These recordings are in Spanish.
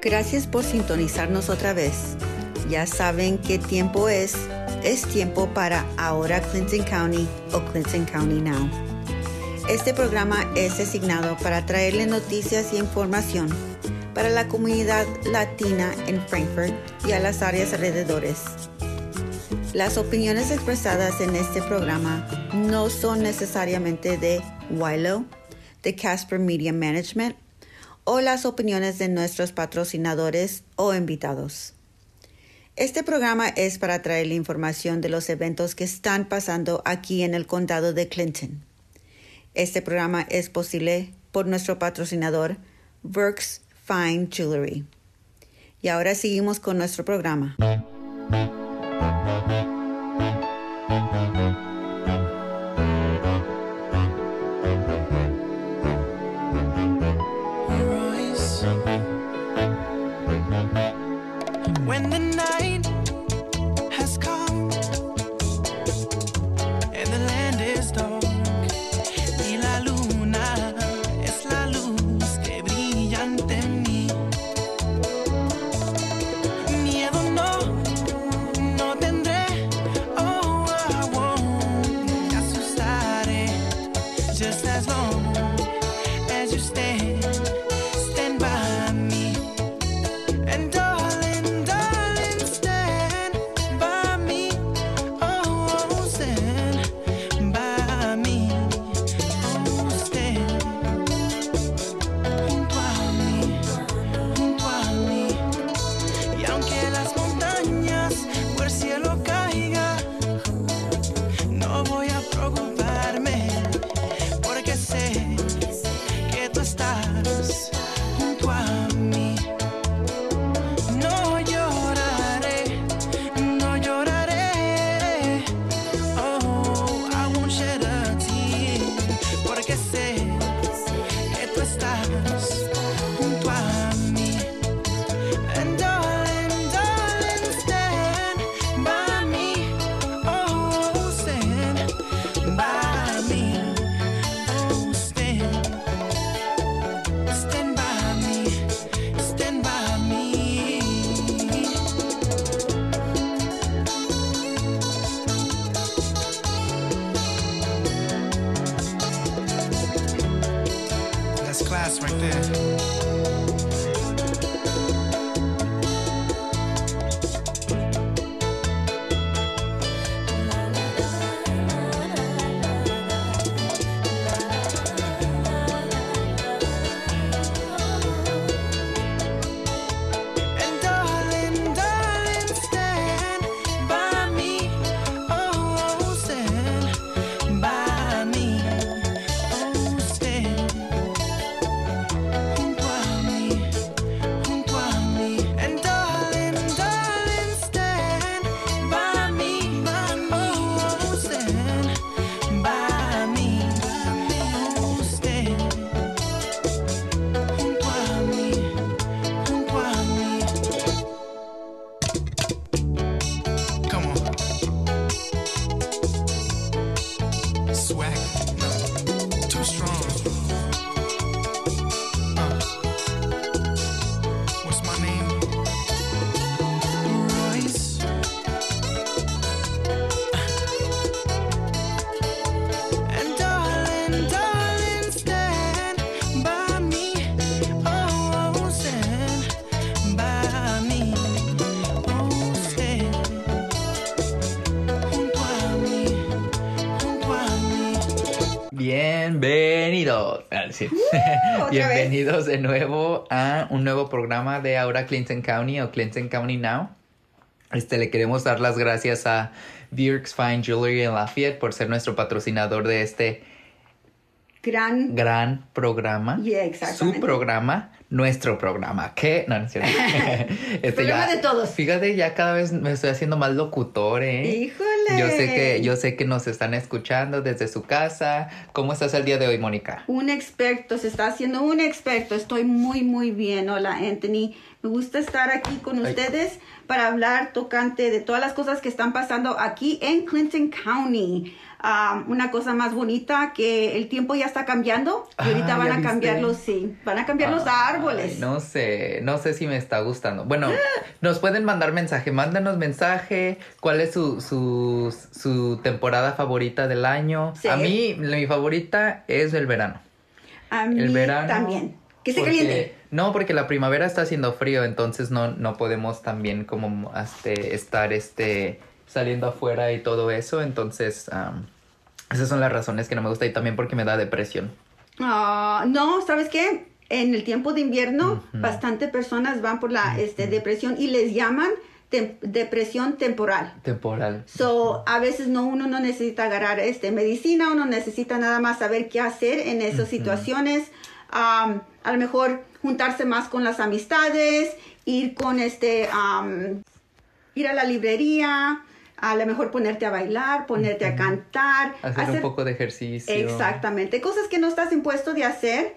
Gracias por sintonizarnos otra vez. Ya saben qué tiempo es. Es tiempo para Ahora Clinton County o Clinton County Now. Este programa es designado para traerle noticias y información para la comunidad latina en Frankfurt y a las áreas alrededores. Las opiniones expresadas en este programa no son necesariamente de WILO, de Casper Media Management, o las opiniones de nuestros patrocinadores o invitados. Este programa es para traerle información de los eventos que están pasando aquí en el condado de Clinton. Este programa es posible por nuestro patrocinador, Works Fine Jewelry. Y ahora seguimos con nuestro programa. When the night has come and the land is dark y la luna es la luz que brilla ante mí, miedo no tendré, oh I won't, me asustaré, just as long as you stand by me. And right there. Bienvenidos de nuevo a un nuevo programa de Ahora Clinton County o Clinton County Now. Le queremos dar las gracias a Works Fine Jewelry en Lafayette por ser nuestro patrocinador de este gran programa. Yeah, exactamente. Su programa, nuestro programa. ¿Qué? No es cierto. Programa de todos. Fíjate, ya cada vez me estoy haciendo más locutor, ¿eh? ¡Híjole! Yo sé que nos están escuchando desde su casa. ¿Cómo estás el día de hoy, Mónica? Un experto, se está haciendo un experto. Estoy muy, muy bien. Hola, Anthony. Me gusta estar aquí con ustedes para hablar tocante de todas las cosas que están pasando aquí en Clinton County. Una cosa más bonita que el tiempo ya está cambiando y ahorita van a cambiar los los árboles. No sé si me está gustando. Bueno, nos pueden mandar mensaje, mándanos mensaje, cuál es su temporada favorita del año. Sí. A mí, mi favorita es el verano. A mí el verano también. Que se caliente. No, porque la primavera está haciendo frío, entonces no podemos también como estar saliendo afuera y todo eso, entonces esas son las razones que no me gusta y también porque me da depresión. No, ¿sabes qué? En el tiempo de invierno, bastante personas van por la depresión y les llaman depresión temporal. So, a veces uno no necesita agarrar medicina, uno necesita nada más saber qué hacer en esas situaciones. A lo mejor juntarse más con las amistades, ir con ir a la librería, a lo mejor ponerte a bailar, ponerte a cantar. Hacer un poco de ejercicio. Exactamente. Cosas que no estás impuesto de hacer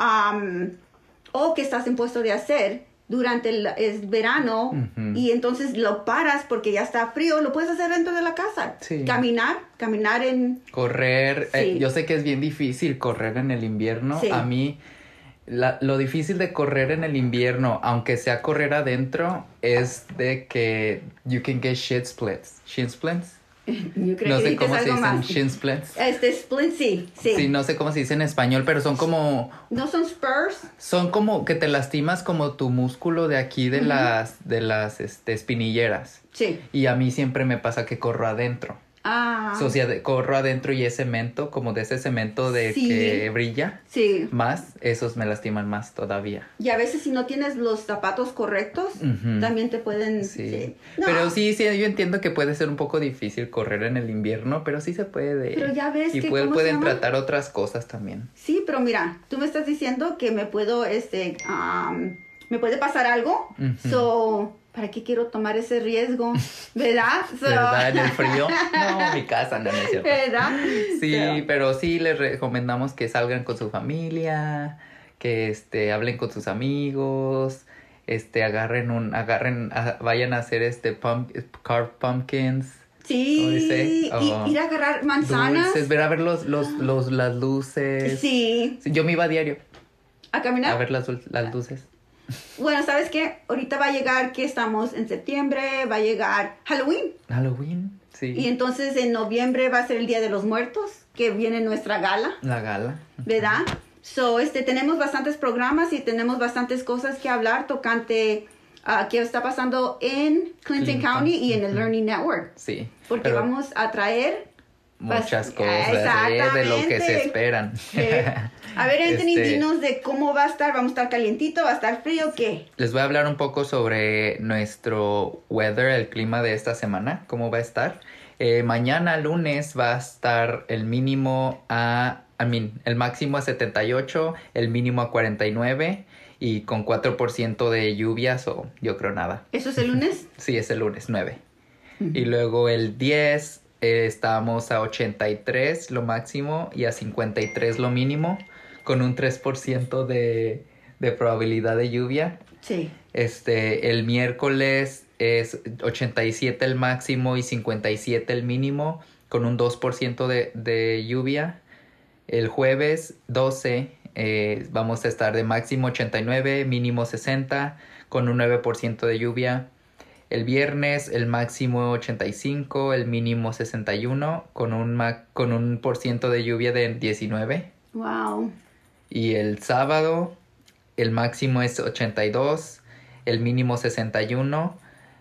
o que estás impuesto de hacer durante el verano y entonces lo paras porque ya está frío, lo puedes hacer dentro de la casa. Sí. Caminar correr. Sí. Yo sé que es bien difícil correr en el invierno. Sí. A mí lo difícil de correr en el invierno, aunque sea correr adentro, es de que you can get shin splints. Yo creo No que sé cómo se dicen más. shin splints. Splints, sí. Sí, no sé cómo se dice en español, pero son como... ¿No son spurs? Son como que te lastimas como tu músculo de aquí de las espinilleras. Sí. Y a mí siempre me pasa que corro adentro. O sea, corro adentro y es cemento, como de ese cemento Sí. que brilla. Sí. Más, esos me lastiman más todavía. Y a veces si no tienes los zapatos correctos, también te pueden... Sí. No. Pero sí, yo entiendo que puede ser un poco difícil correr en el invierno, pero sí se puede. Pero ya ves y que, ¿cómo se pueden llama? tratar otras cosas también. Sí, pero mira, tú me estás diciendo que me puedo, me puede pasar algo. So, ¿para qué quiero tomar ese riesgo? ¿Verdad? ¿Verdad? En el frío. No, mi casa no es cierto. ¿Verdad? Sí, pero sí les recomendamos que salgan con su familia, que hablen con sus amigos, vayan a hacer carved pumpkins. Sí, ¿Cómo dice? y ir a agarrar manzanas. Dulces, ver a ver las luces. Sí. Yo me iba a diario ¿A caminar? a ver las luces. Bueno, ¿sabes qué? Ahorita va a llegar, que estamos en septiembre, va a llegar Halloween. Halloween, sí. Y entonces en noviembre va a ser el Día de los Muertos, que viene nuestra gala. La gala. ¿Verdad? So, tenemos bastantes programas y tenemos bastantes cosas que hablar tocante qué está pasando en Clinton County y en el Learning Network. Sí. Porque vamos a traer muchas cosas de lo que se esperan. A ver, Anthony, dinos de cómo va a estar. ¿Vamos a estar calientito? ¿Va a estar frío? ¿Qué? Les voy a hablar un poco sobre nuestro weather, el clima de esta semana, cómo va a estar. Mañana, lunes, va a estar el mínimo el máximo a 78, el mínimo a 49 y con 4% de lluvias o yo creo nada. ¿Eso es el lunes? Sí, es el lunes, 9. Y luego el 10 estamos a 83 lo máximo y a 53 lo mínimo, con un 3% de probabilidad de lluvia. Sí. El miércoles es 87 el máximo y 57 el mínimo, con un 2% de lluvia. El jueves 12 vamos a estar de máximo 89, mínimo 60, con un 9% de lluvia. El viernes el máximo 85, el mínimo 61, con un % de lluvia de 19. Wow. Y el sábado el máximo es 82, el mínimo 61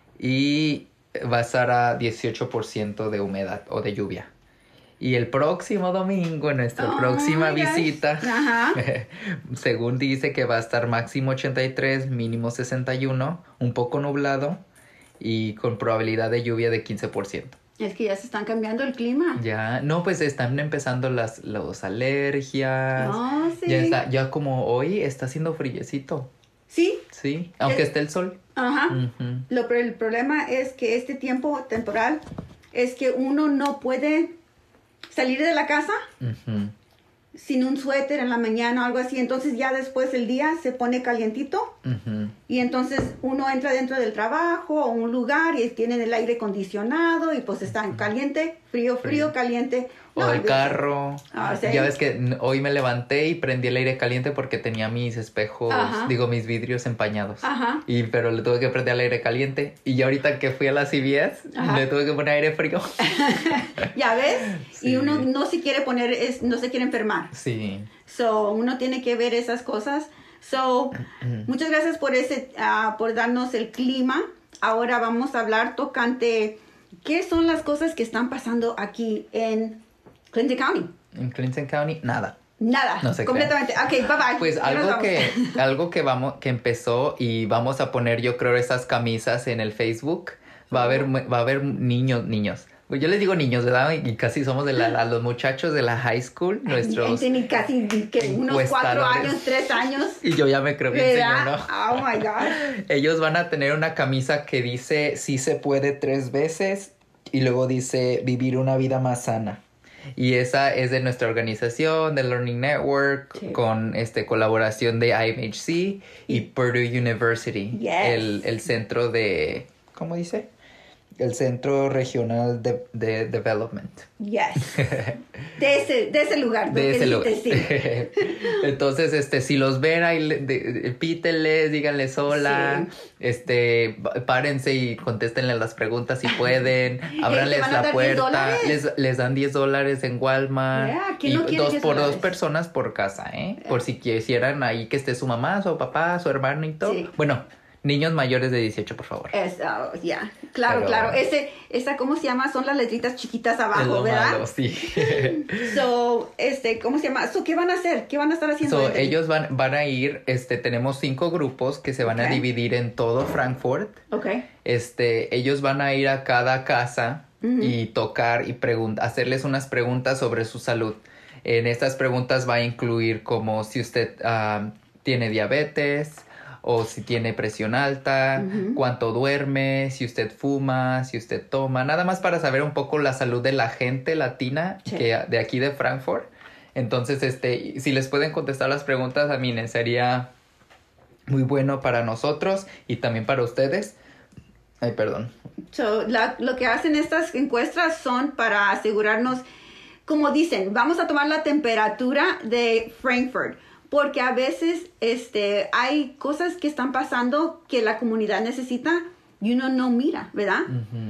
y va a estar a 18% de humedad o de lluvia. Y el próximo domingo, nuestra próxima visita, según dice que va a estar máximo 83, mínimo 61, un poco nublado y con probabilidad de lluvia de 15%. Es que ya se están cambiando el clima. Ya, no, pues están empezando las alergias. Oh, sí. Ya como hoy está haciendo friecito. Sí. Sí, aunque esté el sol. Ajá. El problema es que este tiempo temporal es que uno no puede salir de la casa sin un suéter en la mañana o algo así. Entonces ya después el día se pone calientito Y entonces uno entra dentro del trabajo o un lugar y tienen el aire acondicionado y pues están caliente, frío, caliente. O el carro. ¿sí? Ya ves que hoy me levanté y prendí el aire caliente porque tenía mis espejos, mis vidrios empañados. Pero le tuve que prender el aire caliente. Y ya ahorita que fui a la CVS, le tuve que poner aire frío. ¿Ya ves? Sí. Y uno no se quiere no se quiere enfermar. Sí. So, uno tiene que ver esas cosas. So, muchas gracias por darnos el clima. Ahora vamos a hablar tocante qué son las cosas que están pasando aquí en Clinton County. En Clinton County, nada. Nada, no completamente. Ok, bye bye. Pues algo que empezó y vamos a poner, yo creo, esas camisas en el Facebook. Va a haber niños. Yo les digo niños, ¿verdad? Y casi somos a los muchachos de la high school, nuestros... Casi unos 4 años, 3 años. Y yo ya me creo bien señor, ¿no? Oh, my God. Ellos van a tener una camisa que dice, sí se puede 3 veces, y luego dice, vivir una vida más sana. Y esa es de nuestra organización, de Learning Network, con colaboración de IMHC y Purdue University. Yes. El centro de... ¿Cómo dice? El Centro Regional de Development. Yes. De ese lugar. De ese lugar. Sí. Entonces, si los ven ahí, pítenles, díganles hola. Sí. Párense y contéstenle las preguntas si pueden. Ábranles la puerta. Les dan $10 en Walmart. ¿Quién no quiere por 2 personas por casa, por si quisieran ahí que esté su mamá, su papá, su hermanito. Sí. Bueno, niños mayores de 18, por favor. Claro. Esa, ¿cómo se llama? Son las letritas chiquitas abajo, ¿verdad? Malo, sí. ¿Cómo se llama? ¿Qué van a hacer? ¿Qué van a estar haciendo? Ellos van a ir, tenemos 5 grupos que se van a dividir en todo Frankfurt. Ellos van a ir a cada casa y tocar y hacerles unas preguntas sobre su salud. En estas preguntas va a incluir como si usted tiene diabetes, o si tiene presión alta, cuánto duerme, si usted fuma, si usted toma, nada más para saber un poco la salud de la gente latina de aquí de Frankfurt. Entonces, si les pueden contestar las preguntas, sería muy bueno para nosotros y también para ustedes. Ay, perdón. Lo que hacen estas encuestas son para asegurarnos, como dicen, vamos a tomar la temperatura de Frankfurt. Porque a veces hay cosas que están pasando que la comunidad necesita y uno no mira, ¿verdad?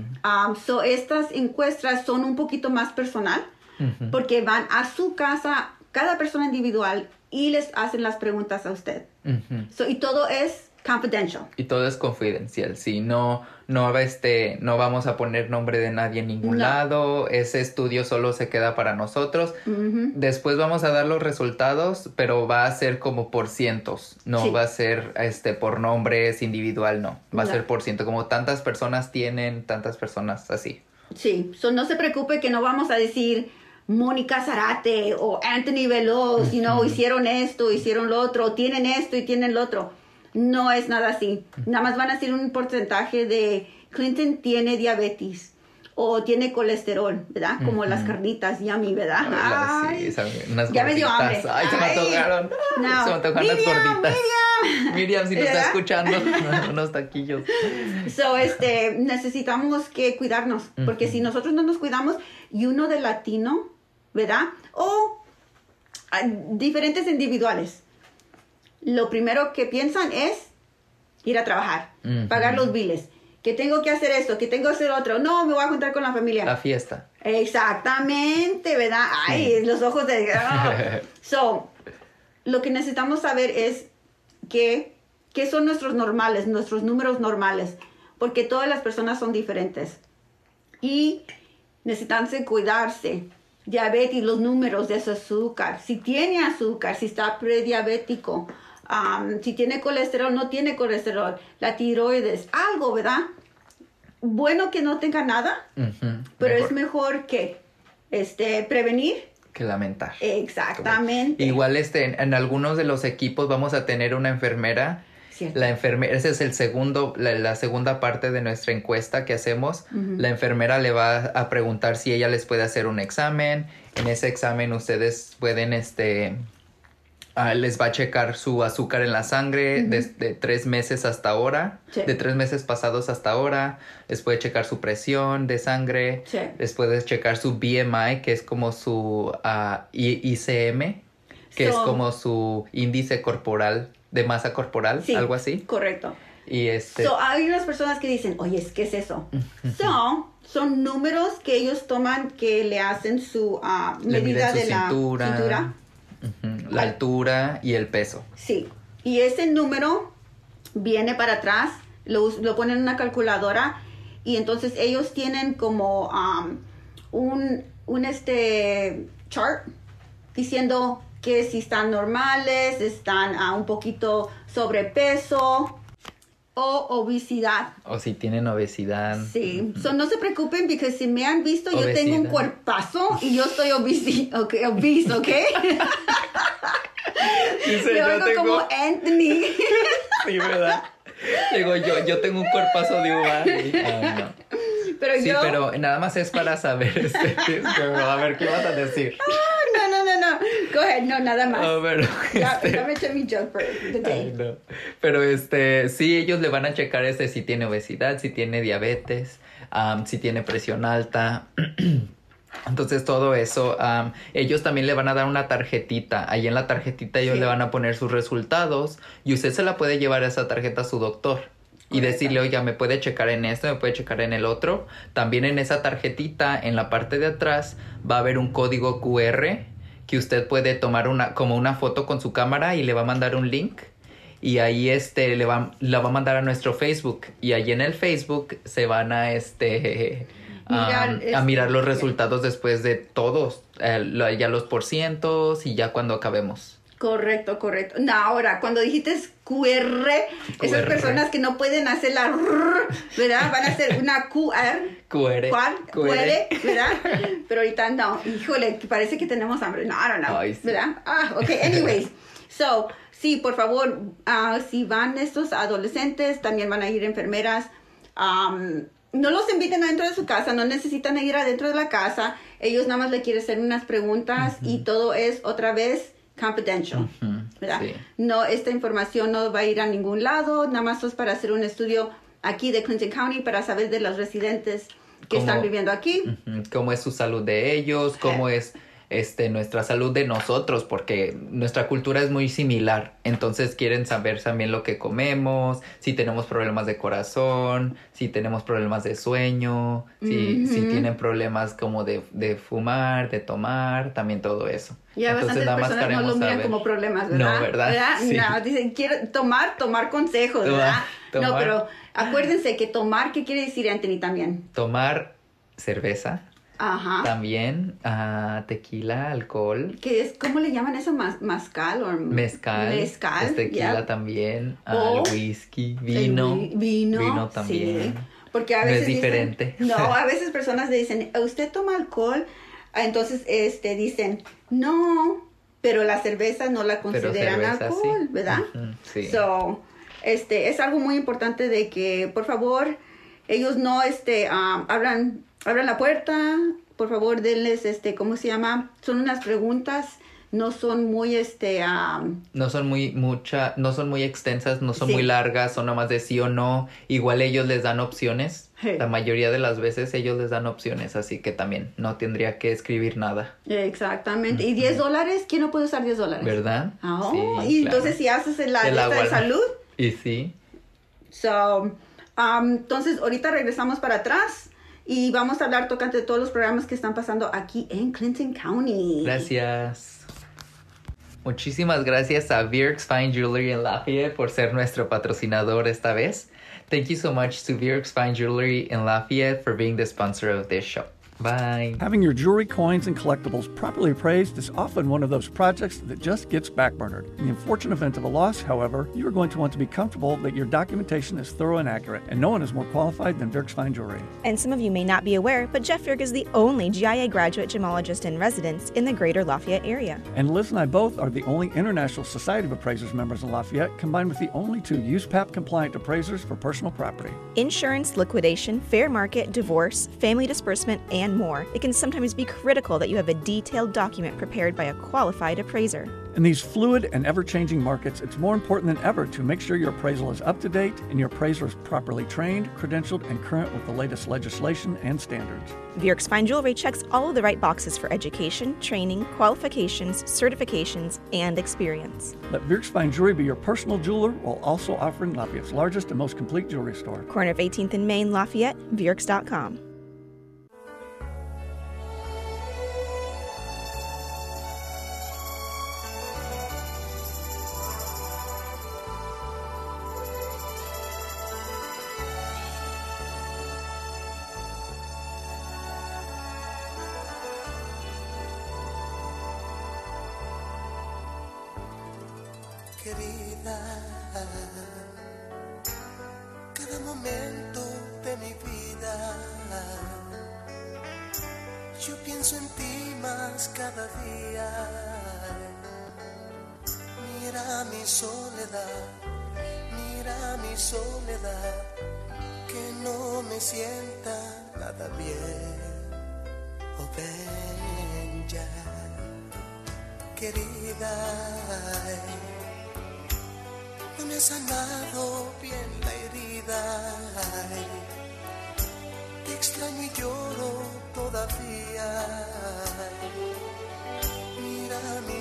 Estas encuestas son un poquito más personal porque van a su casa, cada persona individual, y les hacen las preguntas a usted. Y todo es confidential. Y todo es confidencial, sí. No vamos a poner nombre de nadie en ningún lado. Ese estudio solo se queda para nosotros. Después vamos a dar los resultados, pero va a ser como por cientos. No va a ser por nombres individual, no. Va a ser por ciento. Como tantas personas tienen, tantas personas así. Sí. No se preocupe que no vamos a decir Mónica Zarate o Anthony Veloz, hicieron esto, hicieron lo otro, tienen esto y tienen lo otro. No es nada así. Nada más van a decir un porcentaje de Clinton tiene diabetes o tiene colesterol, ¿verdad? Como las carnitas, yummy, ¿verdad? Ay, unas ya me dio hambre. Ay, se me antojaron. No. Se me antojaron las gorditas. Miriam, si nos está escuchando, unos taquillos. Necesitamos que cuidarnos, porque si nosotros no nos cuidamos, y uno de latino, ¿verdad? O diferentes individuales, lo primero que piensan es ir a trabajar, pagar los biles. Que tengo que hacer esto, que tengo que hacer otro. No, me voy a juntar con la familia. La fiesta. Exactamente, ¿verdad? Sí. Ay, los ojos de... lo que necesitamos saber es qué son nuestros normales, nuestros números normales. Porque todas las personas son diferentes. Y necesitan cuidarse. Diabetes, los números de su azúcar. Si tiene azúcar, si está prediabético. Si tiene colesterol, no tiene colesterol, la tiroides, algo, ¿verdad? Bueno que no tenga nada, pero es mejor que prevenir que lamentar. Exactamente. Igual en algunos de los equipos vamos a tener una enfermera. Cierto. La enfermera, ese es la segunda parte de nuestra encuesta que hacemos. La enfermera le va a preguntar si ella les puede hacer un examen. En ese examen ustedes pueden les va a checar su azúcar en la sangre desde 3 meses hasta ahora, de 3 meses pasados hasta ahora. Les puede checar su presión de sangre, les puede checar su BMI, que es como su ICM, que es como su índice corporal, de masa corporal, algo así. Correcto. Y hay unas personas que dicen, oye, ¿qué es eso? Son números que ellos toman, que le hacen su medida de la cintura. La altura y el peso. Sí. Y ese número viene para atrás, lo ponen en una calculadora y entonces ellos tienen como un chart diciendo que si están normales, están un poquito sobrepeso o obesidad. O si tienen obesidad. Sí. No se preocupen, porque si me han visto, yo tengo un cuerpazo y yo estoy obeso, ¿ok? Dice, me oigo como Anthony. Sí, ¿verdad? Digo, yo tengo un cuerpazo de uva. No. Pero nada más es para saber. A ver, ¿qué vas a decir? No. Go ahead. No, nada más. Pero, Dame mi joke for the day. No. Pero sí, ellos le van a checar si tiene obesidad, si tiene diabetes, si tiene presión alta. Entonces todo eso, ellos también le van a dar una tarjetita. Ahí en la tarjetita ellos le van a poner sus resultados y usted se la puede llevar esa tarjeta a su doctor. Y decirle, oiga, me puede checar en esto, me puede checar en el otro. También en esa tarjetita, en la parte de atrás, va a haber un código QR que usted puede tomar como una foto con su cámara y le va a mandar un link. Y ahí la va a mandar a nuestro Facebook. Y ahí en el Facebook se van a mirar los resultados después de todos, ya los porcientos y ya cuando acabemos. Correcto. No, ahora, cuando dijiste QR, esas personas que no pueden hacer la R, ¿verdad? Van a hacer una QR, ¿verdad? Pero ahorita no. Híjole, parece que tenemos hambre. No, Ay, sí. ¿Verdad? Ok, anyways. Sí, por favor, si van estos adolescentes, también van a ir enfermeras. No los inviten adentro de su casa, no necesitan ir adentro de la casa. Ellos nada más le quieren hacer unas preguntas y todo es otra vez confidential, ¿verdad? Sí. No, esta información no va a ir a ningún lado, nada más es para hacer un estudio aquí de Clinton County para saber de los residentes que están viviendo aquí. Cómo es su salud de ellos, cómo es nuestra salud de nosotros, porque nuestra cultura es muy similar. Entonces quieren saber también lo que comemos, si tenemos problemas de corazón, si tenemos problemas de sueño, si tienen problemas como de fumar, de tomar, también todo eso. Ya bastantes personas no lo miran como problemas, ¿verdad? No, ¿verdad? Sí. No, dicen, quiero tomar consejos, ¿verdad? No, pero acuérdense que tomar, ¿qué quiere decir, Anthony, también? Tomar cerveza. Ajá. También tequila, alcohol. ¿Qué es? ¿Cómo le llaman eso? ¿Mezcal? Mezcal. Tequila también. Whisky. Vino también. Sí. Porque a veces no es diferente. A veces personas dicen, ¿usted toma alcohol? Entonces dicen, no, pero la cerveza no la consideran alcohol, sí. ¿Verdad? Sí. Es algo muy importante de que, por favor, ellos no abran la puerta, por favor, denles, ¿cómo se llama? Son unas preguntas, no son muy, no son muy extensas, no son muy largas, son nomás de sí o no. Igual ellos les dan opciones. La mayoría de las veces ellos les dan opciones, así que también no tendría que escribir nada. Exactamente. ¿Y $10? ¿Quién no puede usar $10? ¿Verdad? Sí, y claro. Entonces si haces la lista de salud. Y sí. Entonces ahorita regresamos para atrás. Y vamos a hablar tocante de todos los programas que están pasando aquí en Clinton County. Gracias. Muchísimas gracias a Virks Fine Jewelry in Lafayette por ser nuestro patrocinador esta vez. Thank you so much to Virks Fine Jewelry in Lafayette for being the sponsor of this show. Bye. Having your jewelry, coins, and collectibles properly appraised is often one of those projects that just gets backburnered. In the unfortunate event of a loss, however, you are going to want to be comfortable that your documentation is thorough and accurate, and no one is more qualified than Virks Fine Jewelry. And some of you may not be aware, but Jeff Virk is the only GIA graduate gemologist in residence in the greater Lafayette area. And Liz and I both are the only International Society of Appraisers members in Lafayette, combined with the only 2 USPAP-compliant appraisers for personal property. Insurance, liquidation, fair market, divorce, family disbursement, and and more, it can sometimes be critical that you have a detailed document prepared by a qualified appraiser. In these fluid and ever-changing markets, it's more important than ever to make sure your appraisal is up to date and your appraiser is properly trained, credentialed, and current with the latest legislation and standards. Bjork's Fine Jewelry checks all of the right boxes for education, training, qualifications, certifications, and experience. Let Bjork's Fine Jewelry be your personal jeweler while also offering Lafayette's largest and most complete jewelry store. Corner of 18th and Main, Lafayette, Bjorks.com. Querida, cada momento de mi vida, yo pienso en ti más cada día. Mira mi soledad, que no me sienta nada bien. Oh, ven ya, querida. No me ha sanado bien la herida. Te extraño y lloro todavía. Mira mi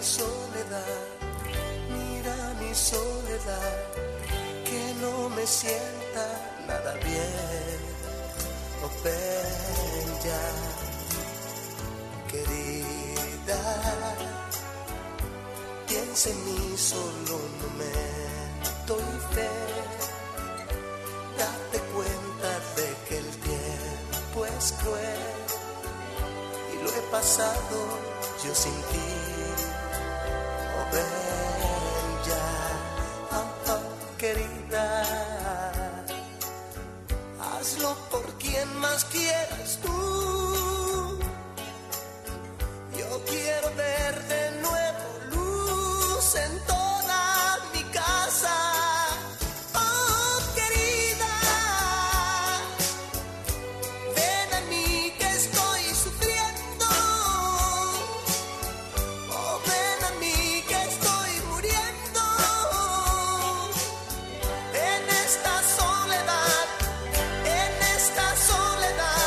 soledad, que no me sienta nada bien. Oh, ven ya, querida. Piensa en mí solo un momento y fe. Date cuenta de que el tiempo es cruel y lo he pasado yo sin ti. Oh, ven ya, querida. Hazlo por quien más quieras tú. Yo quiero ver de nuevo luz en toda mi casa. Oh, querida, ven a mí que estoy sufriendo. Oh, ven a mí que estoy muriendo. En esta soledad,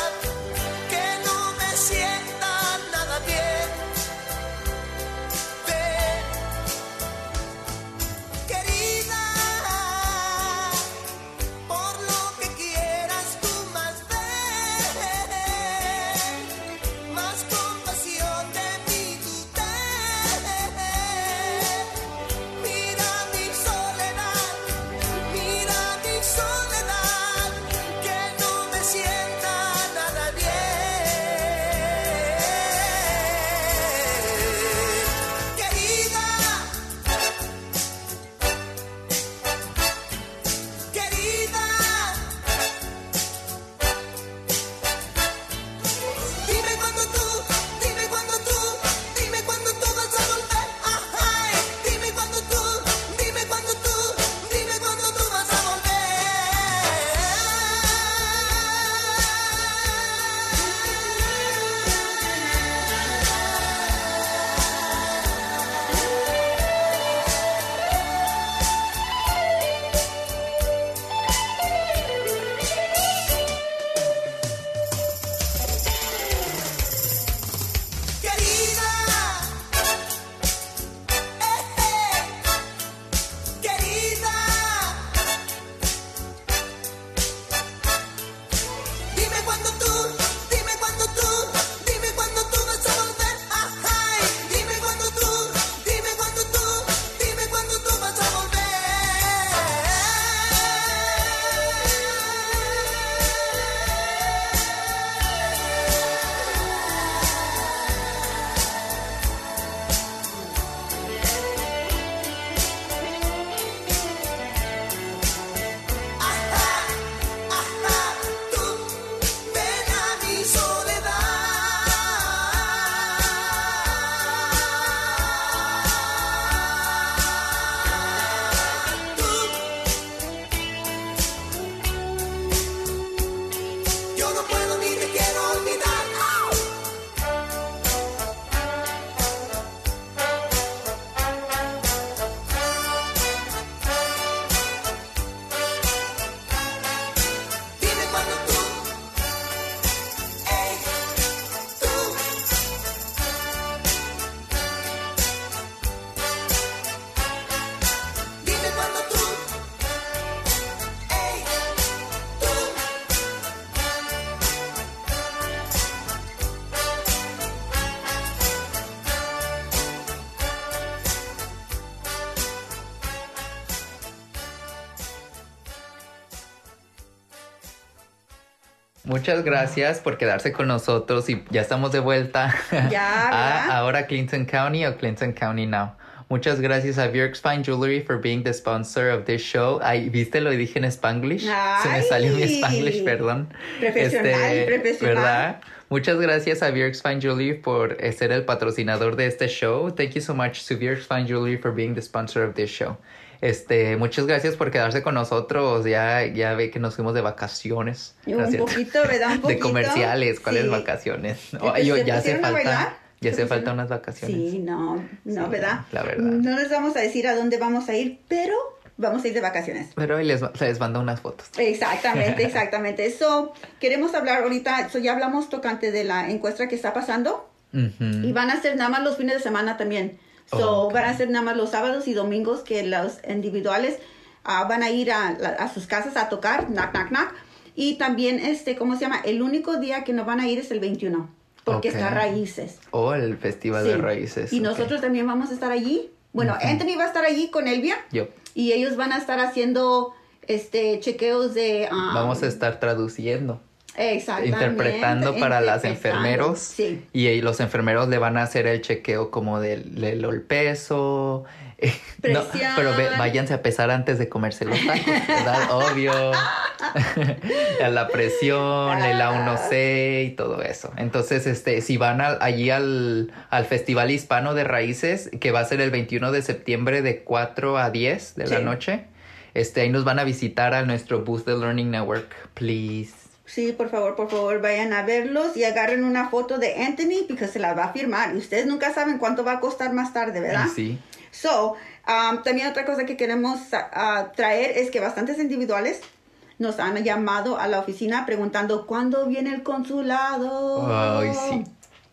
Muchas gracias por quedarse con nosotros y ya estamos de vuelta Ya, ¿verdad? a ahora Clinton County o Clinton County Now. Muchas gracias a Bjork's Fine Jewelry for being the sponsor of this show. Ay, ¿viste? Lo dije en Spanglish. Se me salió mi Spanglish, perdón. Profesional. ¿Verdad? Muchas gracias a Bjork's Fine Jewelry por ser el patrocinador de este show. Thank you so much to Bjork's Fine Jewelry for being the sponsor of this show. Muchas gracias por quedarse con nosotros. Ya ve que nos fuimos de vacaciones. Un poquito, ¿verdad? Un poquito. De comerciales. ¿Cuáles vacaciones? Ya hace falta. Ya hace falta unas vacaciones. Sí, no, ¿verdad? La verdad. No les vamos a decir a dónde vamos a ir, pero vamos a ir de vacaciones. Pero hoy les mando unas fotos. Exactamente. Queremos hablar ahorita, ya hablamos tocante de la encuesta que está pasando. Uh-huh. Y van a ser nada más los fines de semana también. Van a ser nada más los sábados y domingos que los individuales van a ir a sus casas a tocar, knock, knock, knock. Y también, ¿cómo se llama? El único día que no van a ir es el 21. Porque está Raíces. El Festival de Raíces. Y nosotros también vamos a estar allí. Bueno, Anthony va a estar allí con Elvia. Y ellos van a estar haciendo chequeos de... vamos a estar traduciendo. Exactamente. Interpretando para los enfermeros. Sí. Y los enfermeros le van a hacer el chequeo como del peso. No, pero váyanse a pesar antes de comerse los tacos, ¿verdad? Obvio. La presión, el A1C y todo eso. Entonces, si van allí al Festival Hispano de Raíces, que va a ser el 21 de septiembre de 4 a 10 de la noche, ahí nos van a visitar a nuestro booth de Learning Network, please. Sí, por favor, vayan a verlos y agarren una foto de Anthony porque se la va a firmar. Y ustedes nunca saben cuánto va a costar más tarde, ¿verdad? Sí. También otra cosa que queremos traer es que bastantes individuales nos han llamado a la oficina preguntando ¿cuándo viene el consulado? Ay, sí.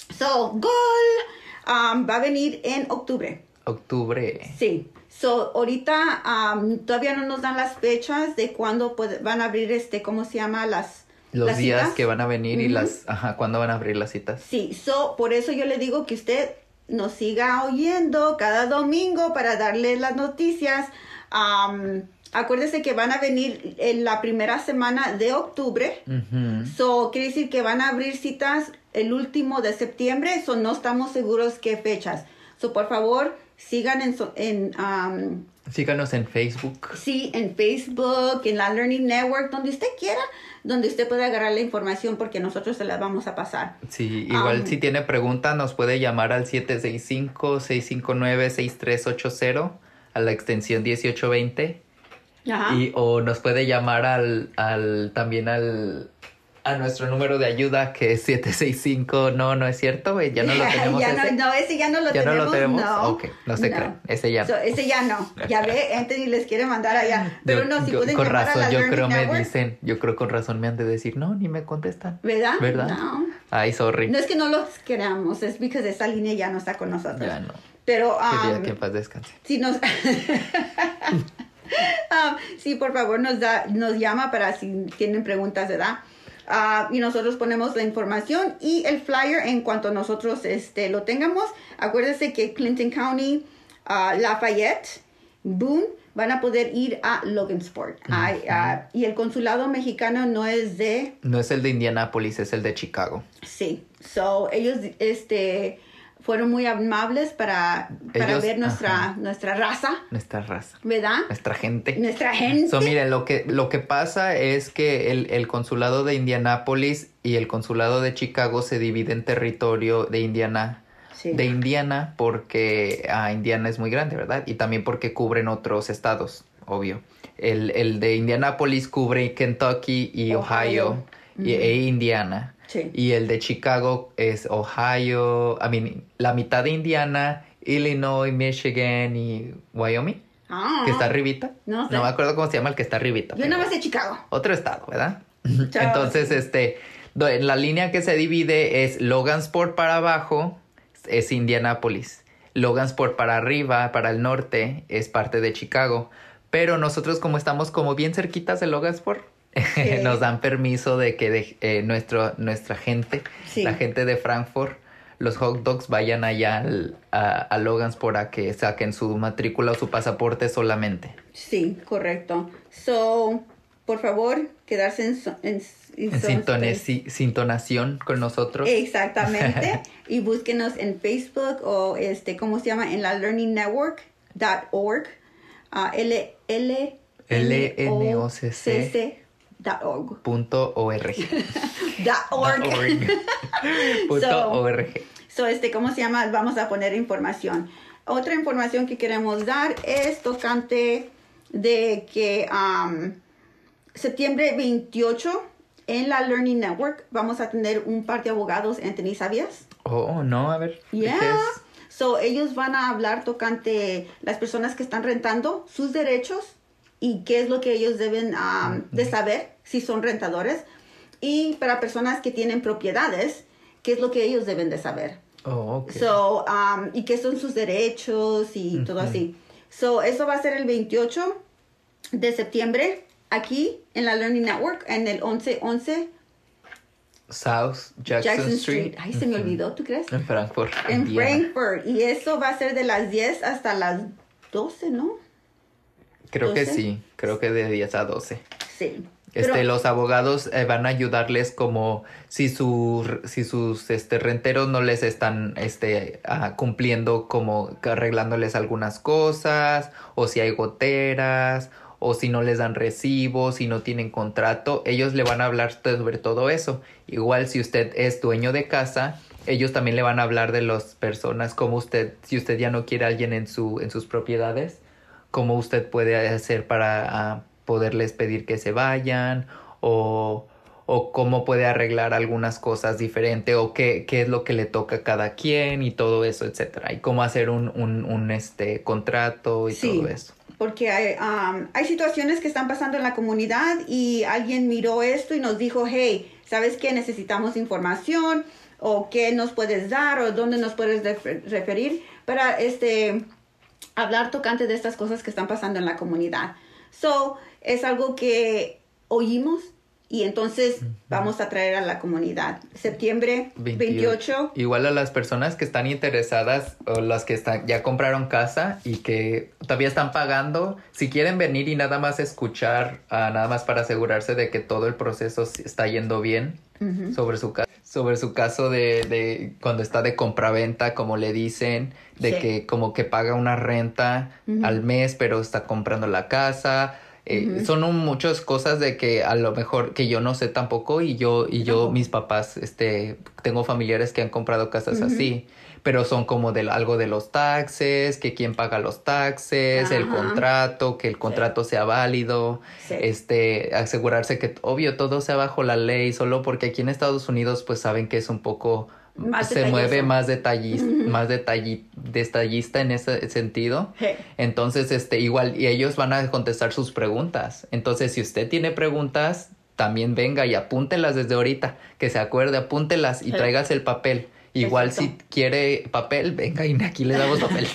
Va a venir en octubre. Sí. Ahorita todavía no nos dan las fechas de cuándo van a abrir ¿cómo se llama? Los días citas. Que van a venir y cuándo van a abrir las citas. Sí, por eso yo le digo que usted nos siga oyendo cada domingo para darle las noticias. Acuérdese que van a venir en la primera semana de octubre. Uh-huh. Quiere decir que van a abrir citas el último de septiembre. No estamos seguros qué fechas. Por favor, sigan síganos en Facebook. Sí, en Facebook, en la Learning Network, donde usted quiera, donde usted pueda agarrar la información porque nosotros se la vamos a pasar. Sí, igual si tiene preguntas nos puede llamar al 765-659-6380 a la extensión 1820. Ajá. O nos puede llamar también a nuestro número de ayuda que es 765. No es cierto, ya no lo tenemos. Ese ya no lo ¿Ya tenemos. no lo tenemos? No, ok, no se crean, ese ya no. Ese ya no. Ya ve, Anthony les quiere mandar allá. Pero si pueden con llamar razón, a la Learning Network. yo creo con razón me han de decir, no, ni me contestan. ¿Verdad? No. Ay, sorry. No es que no los queramos, es porque esa línea ya no está con nosotros. Ya no. Pero, que en paz descanse. Si nos... sí, por favor, nos llama para si tienen preguntas, ¿verdad? Y nosotros ponemos la información y el flyer en cuanto nosotros lo tengamos. Acuérdense que Clinton County, Lafayette, Boone van a poder ir a Logansport. Y el consulado mexicano no es el de Indianápolis, es el de Chicago. Sí. Ellos fueron muy amables para ver nuestra raza. Nuestra raza. ¿Verdad? Nuestra gente. Miren, lo que pasa es que el consulado de Indianápolis y el consulado de Chicago se dividen territorio de Indiana. Sí. De Indiana porque Indiana es muy grande, ¿verdad? Y también porque cubren otros estados, obvio. El de Indianápolis cubre Kentucky y Ohio. E Indiana. Sí. Y el de Chicago es Ohio, la mitad de Indiana, Illinois, Michigan y Wyoming, que está arribita. No sé. No me acuerdo cómo se llama el que está arribita. Yo nada más de Chicago. Otro estado, ¿verdad? Entonces, la línea que se divide es Logansport para abajo, es Indianapolis. Logansport para arriba, para el norte, es parte de Chicago. Pero nosotros como estamos como bien cerquitas de Logansport, nos dan permiso de que nuestra gente, la gente de Frankfurt, los hot dogs vayan allá a Logansport a que saquen su matrícula o su pasaporte solamente. Sí, correcto. por favor, quedarse sintonación con nosotros. Exactamente. Y búsquenos en Facebook o ¿cómo se llama? En la learningnetwork.org. LNOCC.org. .org. ¿Cómo se llama? Vamos a poner información. Otra información que queremos dar es tocante de que septiembre 28 en la Learning Network vamos a tener un par de abogados. Anthony, ¿sabías? Oh, no, a ver. Yeah. ¿Qué es? Ellos van a hablar tocante las personas que están rentando, sus derechos y qué es lo que ellos deben de saber si son rentadores. Y para personas que tienen propiedades, qué es lo que ellos deben de saber. Oh, okay. Y qué son sus derechos y todo así. Eso va a ser el 28 de septiembre aquí en la Learning Network en el 1111 South Jackson Street. Ay, se me olvidó, ¿tú crees? En Frankfurt. En Indiana. Frankfurt. Y eso va a ser de las 10 hasta las 12, ¿no? Creo 12. que sí. Creo que de 10 a 12. Sí. Pero, Los abogados van a ayudarles como si sus renteros no les están cumpliendo, como arreglándoles algunas cosas, o si hay goteras, o si no les dan recibos, si no tienen contrato, ellos le van a hablar sobre todo eso. Igual si usted es dueño de casa, ellos también le van a hablar de las personas, como usted, si usted ya no quiere a alguien en sus propiedades, cómo usted puede hacer para poderles pedir que se vayan, o cómo puede arreglar algunas cosas diferente, o qué es lo que le toca a cada quien y todo eso, etcétera, y cómo hacer un contrato y sí, todo eso. Porque hay situaciones que están pasando en la comunidad y alguien miró esto y nos dijo, hey, ¿sabes qué? Necesitamos información, o qué nos puedes dar, o dónde nos puedes referir para hablar tocante de estas cosas que están pasando en la comunidad. Es algo que oímos y entonces vamos a traer a la comunidad. Septiembre 28. Igual a las personas que están interesadas, o las que ya compraron casa y que todavía están pagando, si quieren venir y nada más escuchar, nada más para asegurarse de que todo el proceso está yendo bien sobre su caso de cuando está de compraventa, como le dicen, de sí, que como que paga una renta al mes, pero está comprando la casa. Son muchas cosas de que a lo mejor que yo no sé tampoco, y yo mis papás, tengo familiares que han comprado casas así, pero son como algo de los taxes, que quién paga los taxes, el contrato, que el contrato sea válido, asegurarse que obvio todo sea bajo la ley, solo porque aquí en Estados Unidos pues saben que es un poco más se detalloso. mueve más detallista en ese sentido. Entonces, igual, y ellos van a contestar sus preguntas. Entonces, si usted tiene preguntas, también venga y apúntelas desde ahorita. Que se acuerde, apúntelas y tráigase el papel. Igual, si quiere papel, venga y aquí le damos papel.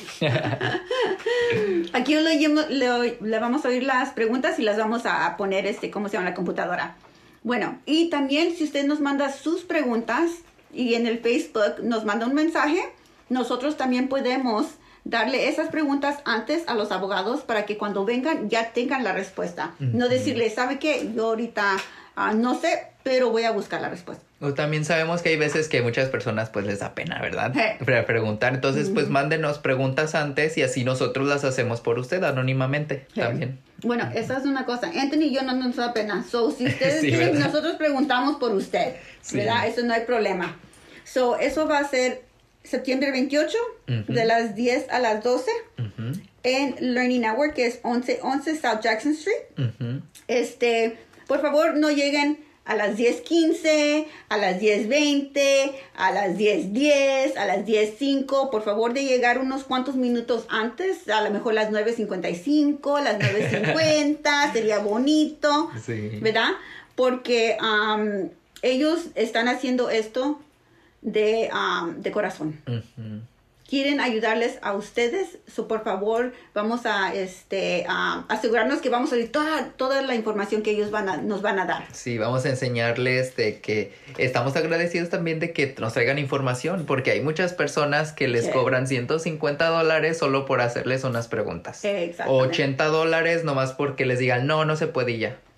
Aquí le vamos a oír las preguntas y las vamos a poner, ¿cómo se llama? La computadora. Bueno, y también si usted nos manda sus preguntas y en el Facebook nos manda un mensaje, nosotros también podemos darle esas preguntas antes a los abogados para que cuando vengan ya tengan la respuesta. No decirle, ¿sabe qué? Yo ahorita no sé, pero voy a buscar la respuesta. O también sabemos que hay veces que muchas personas pues les da pena, ¿verdad? Preguntar. Entonces, pues mándenos preguntas antes y así nosotros las hacemos por usted anónimamente también. Bueno, esa es una cosa. Anthony y yo no nos da pena. Si ustedes Sí, quieren, ¿verdad? nosotros preguntamos por usted. Sí. ¿Verdad? Eso no hay problema. Eso va a ser septiembre 28, de las 10 a las 12, en Learning Network, que es 1111 South Jackson Street. Por favor, no lleguen a las 10:15, a las 10:20, a las 10:10, a las 10:05. Por favor, de llegar unos cuantos minutos antes, a lo mejor las 9:55, las 9:50, sería bonito, Sí. ¿verdad? Porque ellos están haciendo esto de corazón. Quieren ayudarles a ustedes, por favor, vamos a asegurarnos que vamos a oír toda la información que ellos nos van a dar. Sí, vamos a enseñarles de que estamos agradecidos también de que nos traigan información, porque hay muchas personas que les cobran $150 solo por hacerles unas preguntas. Exactamente. O $80 nomás porque les digan, no se puede y ya.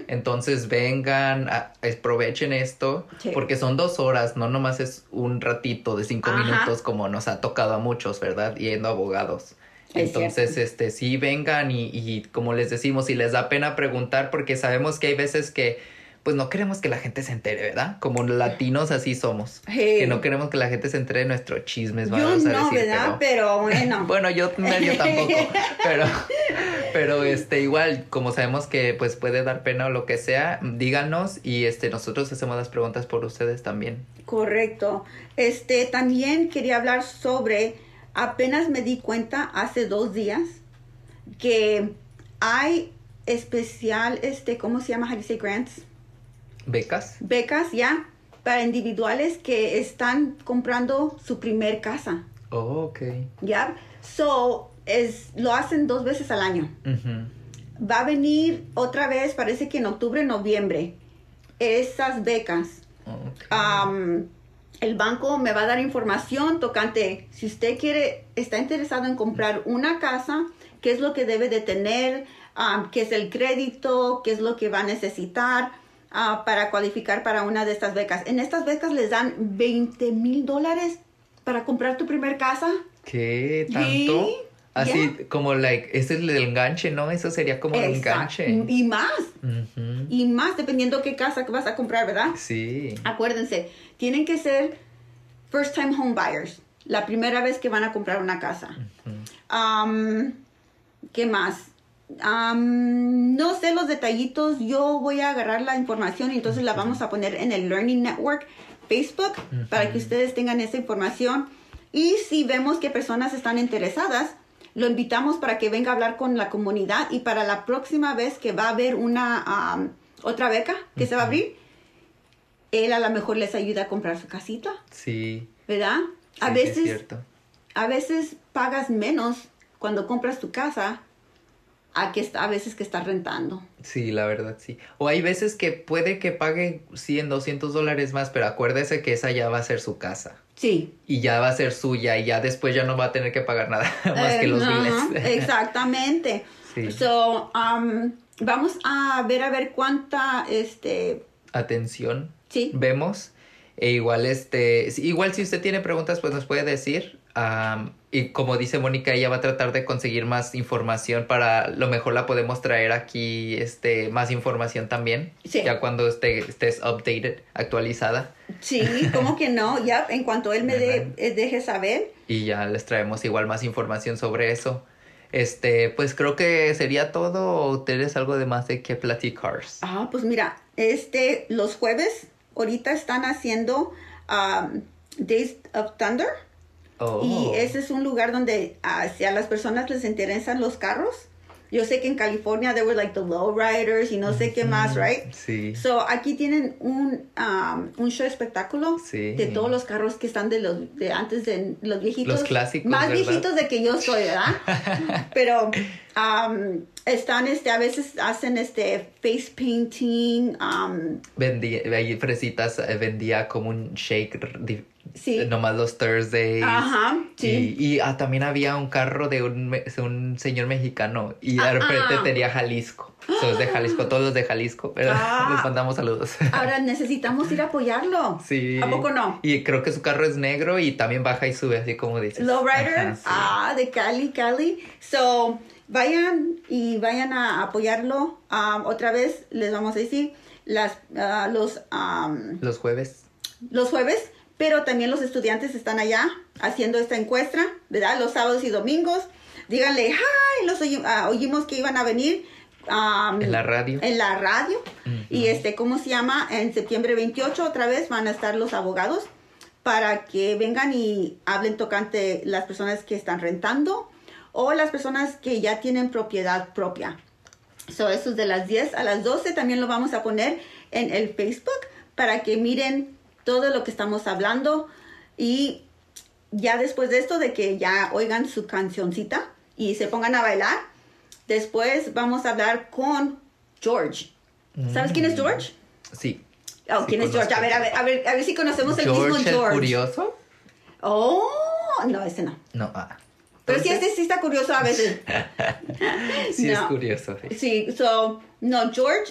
Entonces vengan, aprovechen esto, Sí. porque son 2 horas, no nomás es un ratito de 5 Ajá. minutos como nos ha tocado a muchos, ¿verdad? Yendo a abogados. Es Entonces, sí vengan y como les decimos, si les da pena preguntar, porque sabemos que hay veces que pues no queremos que la gente se entere, ¿verdad? Como latinos así somos. Sí. Que no queremos que la gente se entere de nuestros chismes, Yo vamos a no, decir, ¿verdad? Pero bueno. bueno, yo medio tampoco, pero igual, como sabemos que pues puede dar pena o lo que sea, díganos y nosotros hacemos las preguntas por ustedes también. Correcto. También quería hablar sobre, apenas me di cuenta hace 2 días que hay especial, ¿cómo se llama? How do you say grants? ¿Becas? Becas ya para individuales que están comprando su primer casa. Oh, ok. ¿Ya? So, lo hacen 2 veces al año. Ujú. Va a venir otra vez, parece que en octubre, noviembre, esas becas. Ok. El banco me va a dar información tocante, si usted está interesado en comprar una casa, qué es lo que debe de tener, qué es el crédito, qué es lo que va a necesitar para cualificar para una de estas becas. En estas becas les dan $20,000 para comprar tu primer casa. ¿Qué? ¿Tanto? Sí, Así ya. como, ese es el enganche, ¿no? Eso sería como el Exacto. enganche. Y más. Ujú. Y más, dependiendo qué casa que vas a comprar, ¿verdad? Sí. Acuérdense, tienen que ser first time home buyers. La primera vez que van a comprar una casa. ¿Qué más? No sé los detallitos. Yo voy a agarrar la información y entonces la vamos a poner en el Learning Network Facebook para que ustedes tengan esa información. Y si vemos que personas están interesadas, lo invitamos para que venga a hablar con la comunidad y para la próxima vez que va a haber una otra beca que se va a abrir, él a lo mejor les ayuda a comprar su casita, Sí. ¿verdad? Sí, sí, es cierto. A veces pagas menos cuando compras tu casa a veces que estás rentando. Sí, la verdad, sí. O hay veces que puede que pague $100, $200 más, pero acuérdese que esa ya va a ser su casa. Sí. Y ya va a ser suya y ya después ya no va a tener que pagar nada más que los no, biles. Exactamente. Sí. So, vamos a ver cuánta, Atención. Sí. Vemos. E igual, igual si usted tiene preguntas, pues nos puede decir. Y como dice Mónica, ella va a tratar de conseguir más información para, lo mejor la podemos traer aquí, más información también. Sí. Ya cuando estés updated, actualizada. Sí, ¿cómo que no? Ya, en cuanto él me deje saber. Y ya les traemos igual más información sobre eso. Pues creo que sería todo. ¿O tienes algo de más de que platicar? Pues mira, los jueves ahorita están haciendo Days of Thunder. Oh. Y ese es un lugar donde si a las personas les interesan los carros. Yo sé que en California there were like the lowriders y no sé qué más, right? Sí. So aquí tienen un show espectáculo Sí. de todos los carros que están de antes de los viejitos. Los clásicos, más ¿verdad? viejitos de que yo soy, ¿verdad? Pero están a veces hacen face painting. Vendía, ahí Fresitas vendía como un shake, Sí. nomás los Thursdays. Ajá, sí. Y también había un carro de un señor mexicano y de repente tenía Jalisco. Son de Jalisco, todos los de Jalisco, ¿verdad? Les mandamos saludos. Ahora necesitamos ir a apoyarlo. Sí. ¿A poco no? Y creo que su carro es negro y también baja y sube, así como dices. Lowrider. Ajá, sí. De Cali. So, vayan a apoyarlo. Otra vez les vamos a decir Los jueves. los jueves, pero también los estudiantes están allá haciendo esta encuesta, ¿verdad? Los sábados y domingos. Díganle, hi, oímos que iban a venir. En la radio. En la radio. Uh-huh. Y ¿cómo se llama? En septiembre 28 otra vez van a estar los abogados para que vengan y hablen tocante las personas que están rentando o las personas que ya tienen propiedad propia. So, eso es de las 10 a las 12. También lo vamos a poner en el Facebook para que miren todo lo que estamos hablando. Y ya después de esto, de que ya oigan su cancioncita y se pongan a bailar, después vamos a hablar con George. ¿Sabes quién es George? Sí. Oh, Sí, ¿quién es George? A ver si conocemos el mismo ¿George el George. curioso? Oh, no, ese no. No, Pero sí, Entonces, sí está curioso a veces. sí es No. curioso. Sí, no, George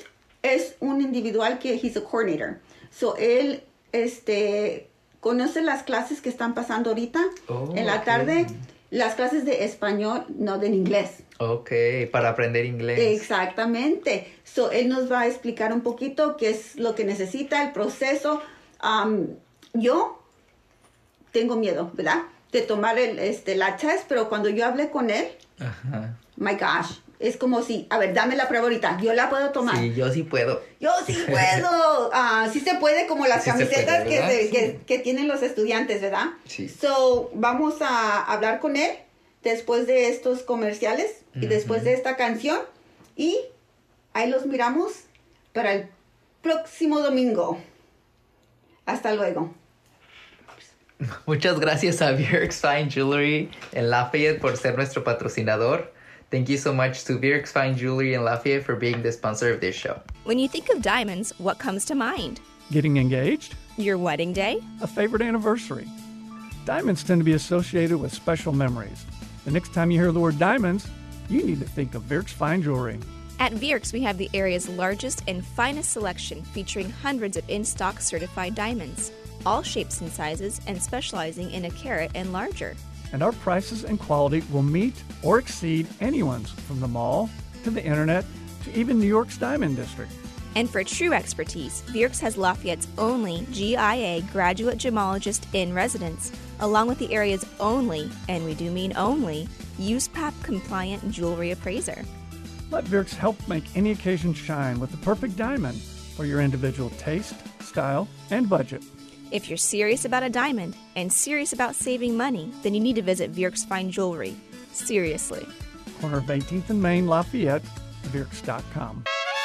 es un individual que he's a coordinator. So, él conoce las clases que están pasando ahorita en la tarde, las clases de español, no de inglés. Ok, para aprender inglés. Exactamente. So, él nos va a explicar un poquito qué es lo que necesita, el proceso. Yo tengo miedo, ¿verdad? De tomar la test, pero cuando yo hablé con él, my gosh, es como si, a ver, dame la prueba ahorita, yo la puedo tomar. Sí, yo sí puedo. Yo sí puedo. Sí se puede, como las Sí camisetas se puede, que tienen los estudiantes, ¿verdad? Sí. So, vamos a hablar con él después de estos comerciales y después de esta canción. Y ahí los miramos para el próximo domingo. Hasta luego. Muchas gracias a Bjork's Fine Jewelry en Lafayette por ser nuestro patrocinador. Thank you so much to Bjork's Fine Jewelry in Lafayette for being the sponsor of this show. When you think of diamonds, what comes to mind? Getting engaged? Your wedding day? A favorite anniversary? Diamonds tend to be associated with special memories. The next time you hear the word diamonds, you need to think of Bjork's Fine Jewelry. At Bjork's, we have the area's largest and finest selection featuring hundreds of in-stock certified diamonds, all shapes and sizes and specializing in a carat and larger. And our prices and quality will meet or exceed anyone's from the mall to the internet to even New York's Diamond District. And for true expertise, Bjork's has Lafayette's only GIA graduate gemologist in residence, along with the area's only, and we do mean only, USPAP compliant jewelry appraiser. Let Bjork's help make any occasion shine with the perfect diamond for your individual taste, style, and budget. If you're serious about a diamond and serious about saving money, then you need to visit Bjork's Fine Jewelry. Seriously. Corner of 18th and Main, Lafayette, Bjorks.com.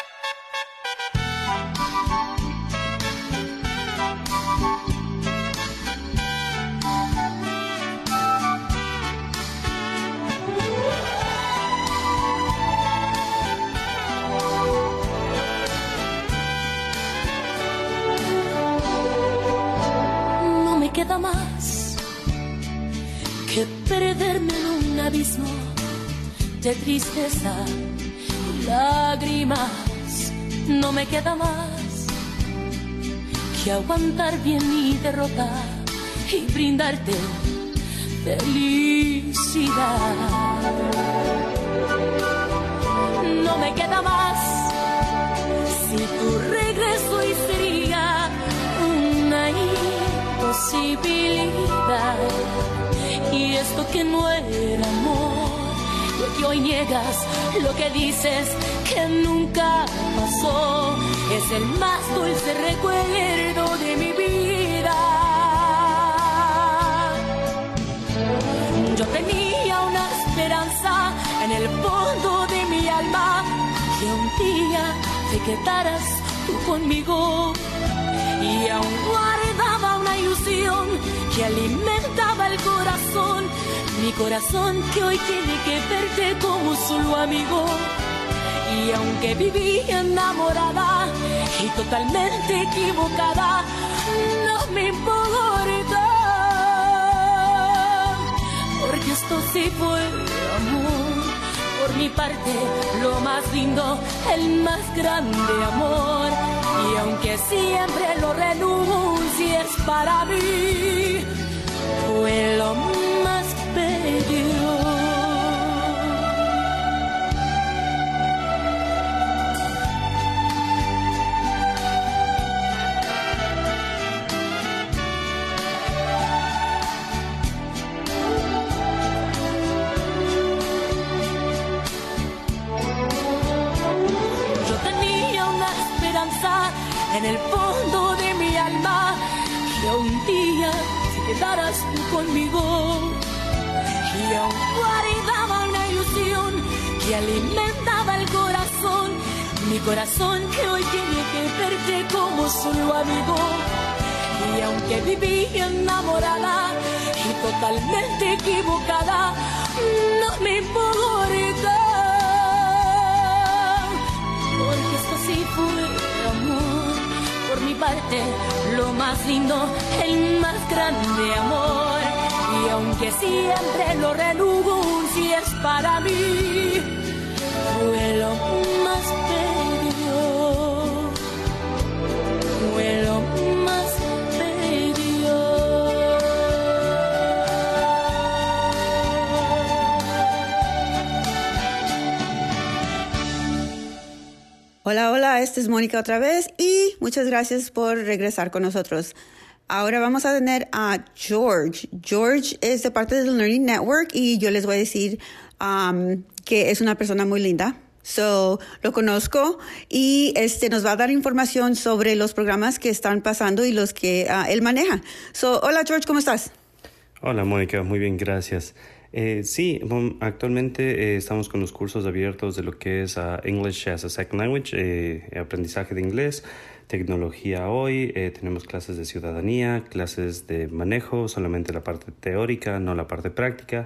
Queda más que perderme en un abismo de tristeza y lágrimas. No me queda más que aguantar bien mi derrota y brindarte felicidad. No me queda más si tu regreso y sería una posibilidad. Y esto que no era amor, lo que hoy niegas, lo que dices que nunca pasó, es el más dulce recuerdo de mi vida. Yo tenía una esperanza en el fondo de mi alma, que un día te quedaras tú conmigo, y aún guardaba una ilusión que alimentaba el corazón, mi corazón que hoy tiene que verte como solo amigo. Y aunque viví enamorada y totalmente equivocada, no me importa, porque esto sí fue amor. Por mi parte, lo más lindo, el más grande amor. Y aunque siempre lo renuncies para mí, fue lo más bello. En el fondo de mi alma, que un día te quedaras tú conmigo, y aún guardaba una ilusión que alimentaba el corazón, mi corazón que hoy tiene que verte como solo amigo. Y aunque viví enamorada y totalmente equivocada, no me importa, porque esto sí fue amor. Por mi parte, lo más lindo, el más grande amor. Y aunque siempre lo renuncies para mí, fue lo más bello. Hola, esta es Mónica otra vez y muchas gracias por regresar con nosotros. Ahora vamos a tener a George. George es de parte del Learning Network y yo les voy a decir que es una persona muy linda. So, lo conozco y nos va a dar información sobre los programas que están pasando y los que él maneja. So, hola George, ¿cómo estás? Hola Mónica, muy bien, gracias. Sí, actualmente estamos con los cursos abiertos de lo que es English as a Second Language, aprendizaje de inglés, tecnología hoy, tenemos clases de ciudadanía, clases de manejo, solamente la parte teórica, no la parte práctica.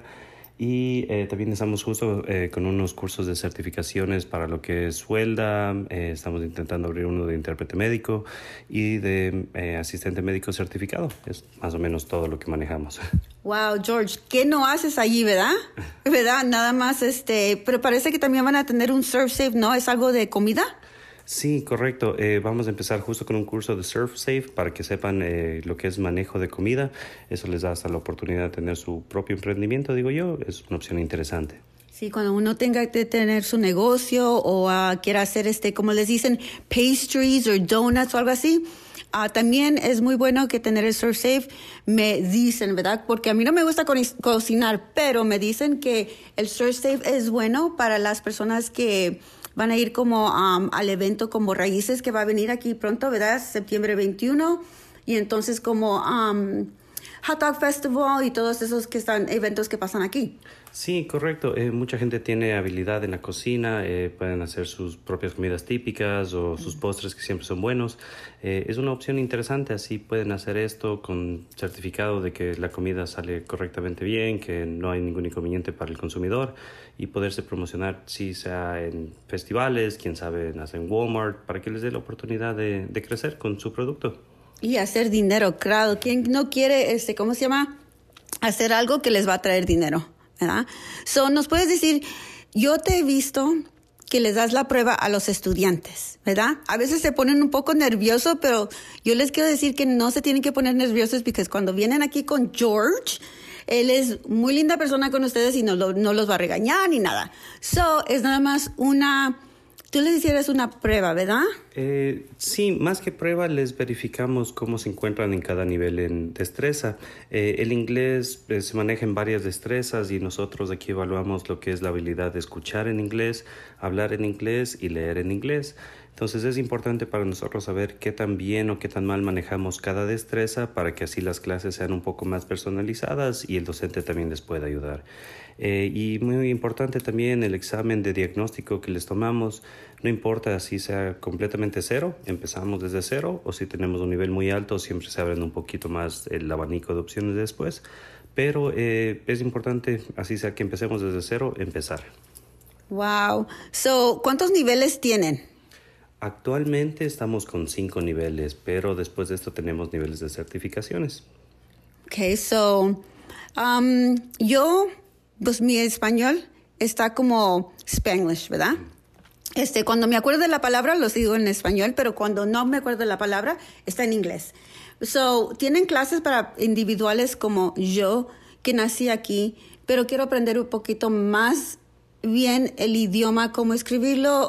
Y también estamos justo con unos cursos de certificaciones para lo que es suelda, estamos intentando abrir uno de intérprete médico y de asistente médico certificado. Es más o menos todo lo que manejamos. Wow, George, ¿qué no haces allí, verdad? ¿Verdad? Nada más, pero parece que también van a tener un ServSafe, ¿no? ¿Es algo de comida? Sí, correcto. Vamos a empezar justo con un curso de ServSafe para que sepan lo que es manejo de comida. Eso les da hasta la oportunidad de tener su propio emprendimiento, digo yo. Es una opción interesante. Sí, cuando uno tenga que tener su negocio o quiera hacer, como les dicen, pastries o donuts o algo así, también es muy bueno que tener el ServSafe. Me dicen, ¿verdad? Porque a mí no me gusta cocinar, pero me dicen que el ServSafe es bueno para las personas que van a ir como al evento como Raíces que va a venir aquí pronto, ¿verdad? Septiembre 21. Y entonces como Hot Dog Festival y todos esos eventos que pasan aquí. Sí, correcto. Mucha gente tiene habilidad en la cocina, pueden hacer sus propias comidas típicas o sus postres que siempre son buenos. Es una opción interesante, así pueden hacer esto con certificado de que la comida sale correctamente bien, que no hay ningún inconveniente para el consumidor y poderse promocionar, si sea en festivales, quién sabe, en Walmart, para que les dé la oportunidad de crecer con su producto. Y hacer dinero, claro. ¿Quién no quiere, ¿cómo se llama? Hacer algo que les va a traer dinero, ¿verdad? So, nos puedes decir, yo te he visto que les das la prueba a los estudiantes, ¿verdad? A veces se ponen un poco nerviosos, pero yo les quiero decir que no se tienen que poner nerviosos porque cuando vienen aquí con George, él es muy linda persona con ustedes y no los va a regañar ni nada. So, es nada más tú les hicieras una prueba, ¿verdad? Sí, más que prueba, les verificamos cómo se encuentran en cada nivel en destreza. El inglés se maneja en varias destrezas y nosotros aquí evaluamos lo que es la habilidad de escuchar en inglés, hablar en inglés y leer en inglés. Entonces es importante para nosotros saber qué tan bien o qué tan mal manejamos cada destreza para que así las clases sean un poco más personalizadas y el docente también les pueda ayudar. Y muy importante también el examen de diagnóstico que les tomamos. No importa si sea completamente cero, empezamos desde cero, o si tenemos un nivel muy alto, siempre se abren un poquito más el abanico de opciones después. Pero es importante, así sea que empecemos desde cero, empezar. Wow. So, ¿cuántos niveles tienen? Actualmente estamos con 5 niveles, pero después de esto tenemos niveles de certificaciones. Okay, so, pues mi español está como Spanglish, ¿verdad? Cuando me acuerdo de la palabra, lo digo en español, pero cuando no me acuerdo de la palabra, está en inglés. So, tienen clases para individuales como yo, que nací aquí, pero quiero aprender un poquito más bien el idioma, cómo escribirlo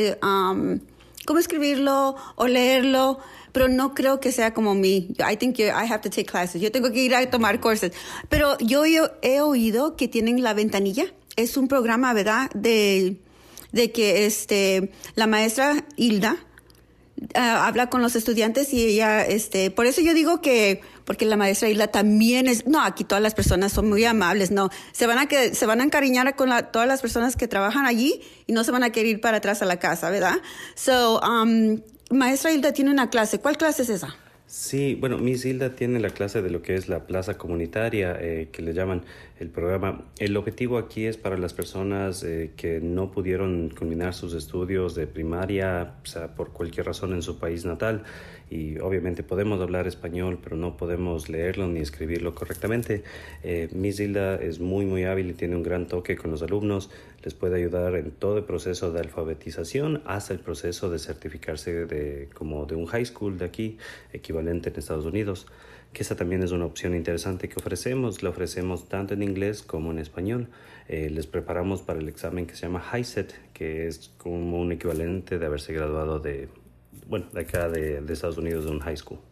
o leerlo, pero no creo que sea como mí. I think I have to take classes. Yo tengo que ir a tomar cursos. Pero yo he oído que tienen La Ventanilla. Es un programa, ¿verdad? De que la maestra Hilda habla con los estudiantes y ella, por eso yo digo que, porque la maestra Hilda también aquí todas las personas son muy amables, se van a encariñar con todas las personas que trabajan allí y no se van a querer ir para atrás a la casa, ¿verdad? So, maestra Hilda tiene una clase. ¿Cuál clase es esa? Sí, bueno, Miss Hilda tiene la clase de lo que es la plaza comunitaria, que le llaman el programa. El objetivo aquí es para las personas que no pudieron culminar sus estudios de primaria, o sea, por cualquier razón en su país natal. Y obviamente podemos hablar español, pero no podemos leerlo ni escribirlo correctamente. Miss Hilda es muy, muy hábil y tiene un gran toque con los alumnos. Les puede ayudar en todo el proceso de alfabetización hasta el proceso de certificarse como de un high school de aquí, equivalente equivalente en Estados Unidos, que esa también es una opción interesante que ofrecemos. La ofrecemos tanto en inglés como en español. Les preparamos para el examen que se llama HiSET, que es como un equivalente de haberse graduado de acá de Estados Unidos, de un high school.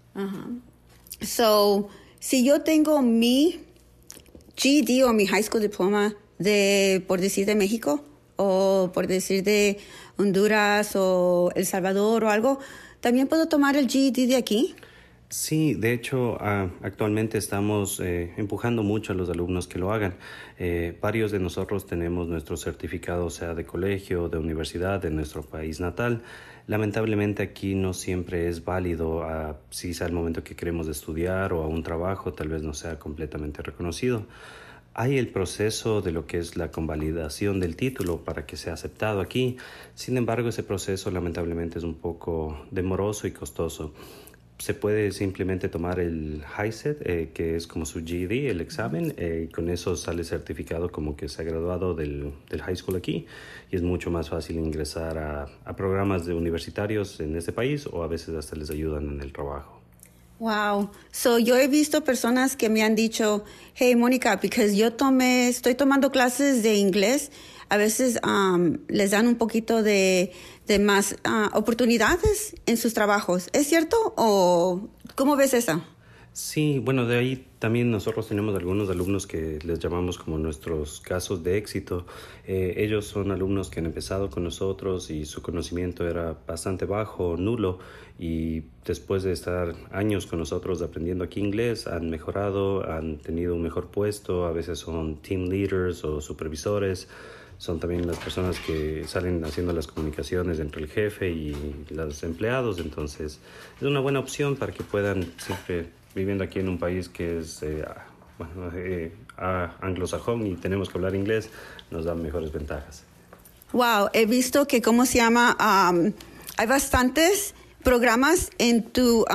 So, si yo tengo mi GED o mi high school diploma por decir de México o por decir de Honduras o El Salvador o algo, ¿también puedo tomar el GED de aquí? Sí, de hecho, actualmente estamos empujando mucho a los alumnos que lo hagan. Varios de nosotros tenemos nuestro certificado, sea de colegio, de universidad, de nuestro país natal. Lamentablemente aquí no siempre es válido, si sea el momento que queremos estudiar o a un trabajo, tal vez no sea completamente reconocido. Hay el proceso de lo que es la convalidación del título para que sea aceptado aquí. Sin embargo, ese proceso lamentablemente es un poco demoroso y costoso. Se puede simplemente tomar el HiSET, que es como su GED, el examen, y con eso sale certificado como que se ha graduado del high school aquí, y es mucho más fácil ingresar a programas de universitarios en este país, o a veces hasta les ayudan en el trabajo. Wow. So, yo he visto personas que me han dicho, hey, Mónica, because estoy tomando clases de inglés, a veces les dan un poquito de más oportunidades en sus trabajos. ¿Es cierto o cómo ves eso? Sí, bueno, de ahí también nosotros tenemos algunos alumnos que les llamamos como nuestros casos de éxito. Ellos son alumnos que han empezado con nosotros y su conocimiento era bastante bajo, nulo, y después de estar años con nosotros aprendiendo aquí inglés, han mejorado, han tenido un mejor puesto, a veces son team leaders o supervisores. Son también las personas que salen haciendo las comunicaciones entre el jefe y los empleados. Entonces, es una buena opción para que puedan, siempre viviendo aquí en un país que es anglosajón y tenemos que hablar inglés, nos da mejores ventajas. Wow, he visto que, hay bastantes programas en tu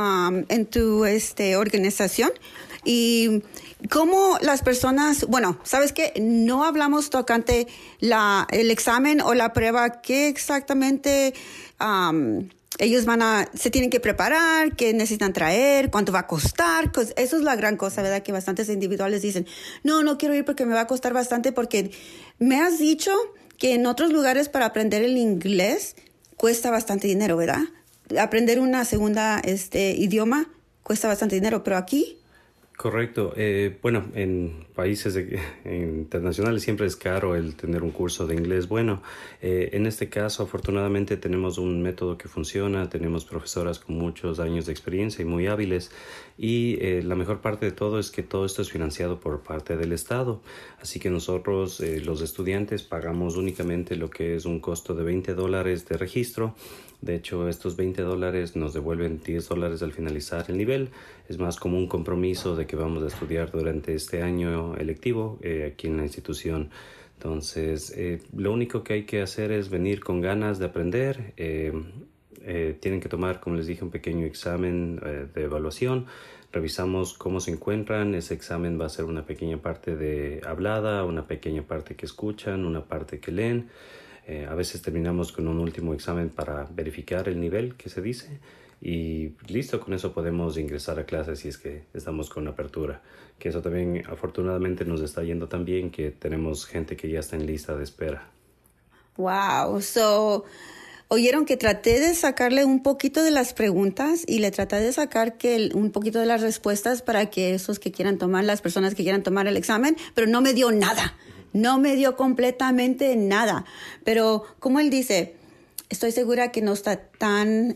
organización. Y cómo las personas, ¿sabes qué? No hablamos tocante el examen o la prueba, qué exactamente ellos se tienen que preparar, qué necesitan traer, cuánto va a costar. Eso es la gran cosa, ¿verdad? Que bastantes individuales dicen, no quiero ir porque me va a costar bastante, porque me has dicho que en otros lugares para aprender el inglés cuesta bastante dinero, ¿verdad? Aprender una segunda idioma cuesta bastante dinero, pero aquí... Correcto. En países internacionales siempre es caro el tener un curso de inglés bueno. En este caso, afortunadamente, tenemos un método que funciona. Tenemos profesoras con muchos años de experiencia y muy hábiles. Y la mejor parte de todo es que todo esto es financiado por parte del Estado. Así que nosotros, los estudiantes, pagamos únicamente lo que es un costo de $20 de registro. De hecho, estos $20 nos devuelven $10 al finalizar el nivel. Es más como un compromiso de que vamos a estudiar durante este año electivo aquí en la institución. Entonces, lo único que hay que hacer es venir con ganas de aprender. Tienen que tomar, como les dije, un pequeño examen de evaluación. Revisamos cómo se encuentran. Ese examen va a ser una pequeña parte de hablada, una pequeña parte que escuchan, una parte que leen. A veces terminamos con un último examen para verificar el nivel que se dice y listo, con eso podemos ingresar a clases si es que estamos con apertura. Que eso también afortunadamente nos está yendo tan bien que tenemos gente que ya está en lista de espera. Wow, oyeron que traté de sacarle un poquito de las preguntas y le traté de sacar un poquito de las respuestas para que las personas que quieran tomar el examen, pero no me dio nada. No me dio completamente nada. Pero, como él dice, estoy segura que no está tan,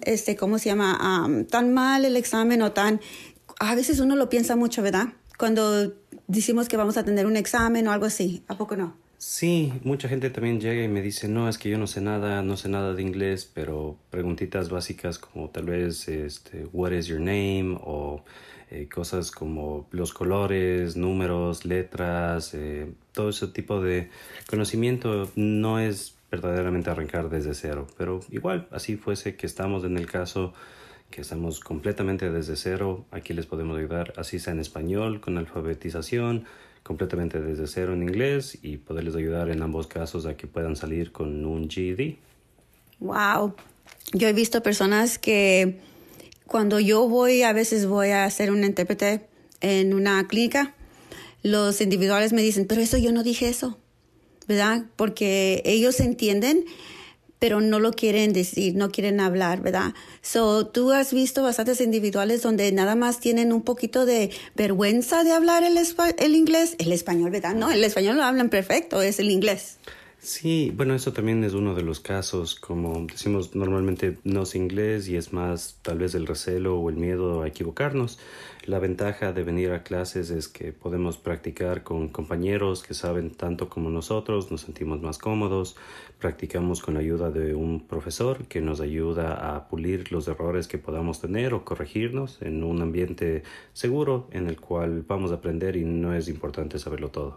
tan mal el examen o tan... A veces uno lo piensa mucho, ¿verdad? Cuando decimos que vamos a tener un examen o algo así. ¿A poco no? Sí, mucha gente también llega y me dice, no, es que yo no sé nada de inglés, pero preguntitas básicas como tal vez, what is your name? O cosas como los colores, números, letras, todo ese tipo de conocimiento no es verdaderamente arrancar desde cero, pero igual, así fuese que estamos en el caso que estamos completamente desde cero, aquí les podemos ayudar, así sea en español, con alfabetización, completamente desde cero en inglés y poderles ayudar en ambos casos a que puedan salir con un GED. Wow. Yo he visto personas que cuando yo a veces voy a ser un intérprete en una clínica, los individuales me dicen, pero eso yo no dije eso, ¿verdad? Porque ellos entienden, pero no lo quieren decir, no quieren hablar, ¿verdad? So, tú has visto bastantes individuales donde nada más tienen un poquito de vergüenza de hablar el inglés, el español, ¿verdad? No, el español lo hablan perfecto, es el inglés. Sí, bueno, eso también es uno de los casos, como decimos, normalmente no es inglés y es más tal vez el recelo o el miedo a equivocarnos. La ventaja de venir a clases es que podemos practicar con compañeros que saben tanto como nosotros, nos sentimos más cómodos, practicamos con la ayuda de un profesor que nos ayuda a pulir los errores que podamos tener o corregirnos en un ambiente seguro en el cual vamos a aprender y no es importante saberlo todo.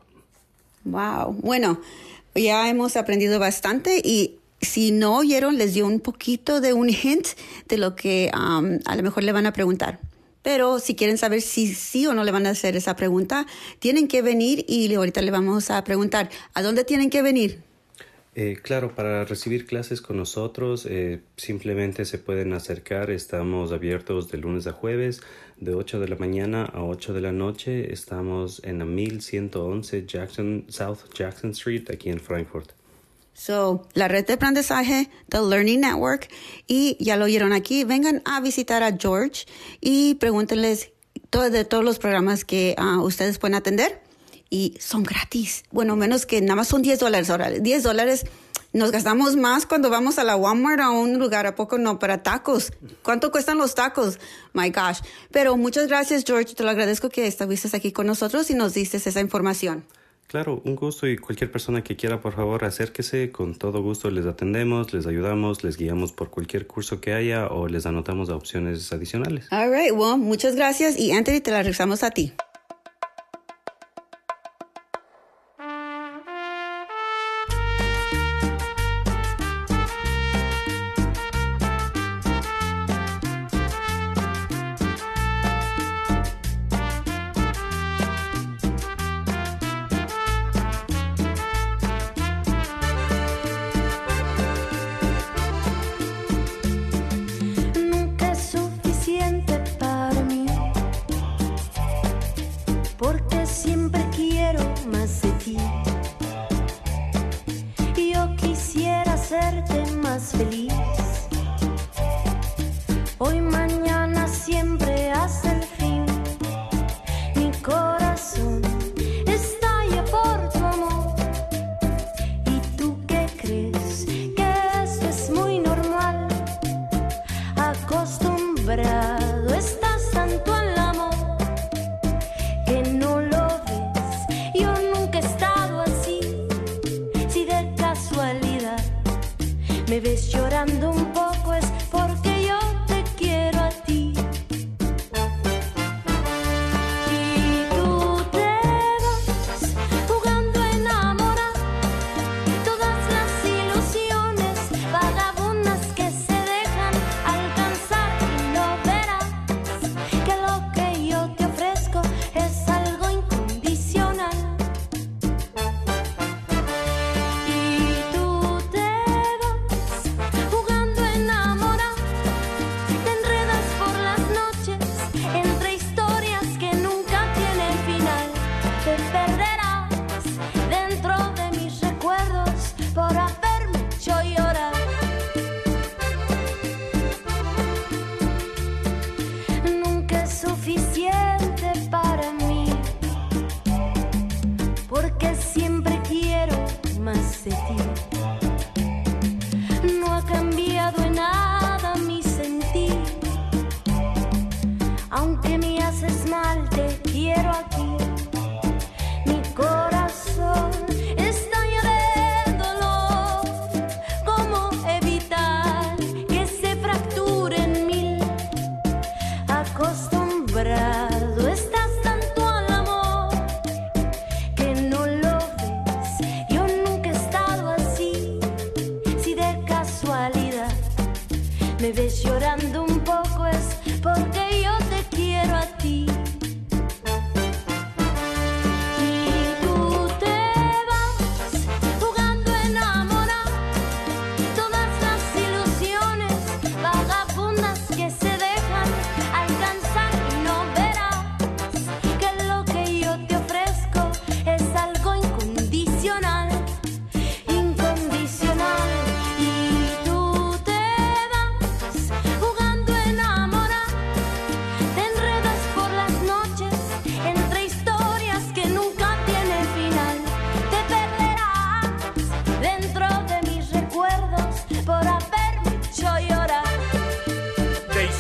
Wow, bueno, ya hemos aprendido bastante y si no oyeron, les dio un poquito de un hint de lo que a lo mejor le van a preguntar. Pero si quieren saber si sí o no le van a hacer esa pregunta, tienen que venir y ahorita le vamos a preguntar, ¿a dónde tienen que venir? Claro, para recibir clases con nosotros simplemente se pueden acercar. Estamos abiertos de lunes a jueves, de 8 de la mañana a 8 de la noche. Estamos en la 1111 South Jackson Street, aquí en Frankfurt. So, la red de aprendizaje, The Learning Network, y ya lo oyeron aquí, vengan a visitar a George y pregúntenles de todos los programas que ustedes pueden atender. Y son gratis. Bueno, menos que nada más son $10 ahora. $10 nos gastamos más cuando vamos a la Walmart a un lugar. ¿A poco no? Para tacos. ¿Cuánto cuestan los tacos? My gosh. Pero muchas gracias, George. Te lo agradezco que estuviste aquí con nosotros y nos diste esa información. Claro, un gusto y cualquier persona que quiera, por favor, acérquese. Con todo gusto les atendemos, les ayudamos, les guiamos por cualquier curso que haya o les anotamos a opciones adicionales. All right, well, muchas gracias y Anthony, te la regresamos a ti. Me ves llorando un poco es porque yo te quiero a ti. Y tú te vas jugando a enamorar todas las ilusiones vagabundas que se dejan alcanzar. Y no verás que lo que yo te ofrezco es algo incondicional. Y tú te vas jugando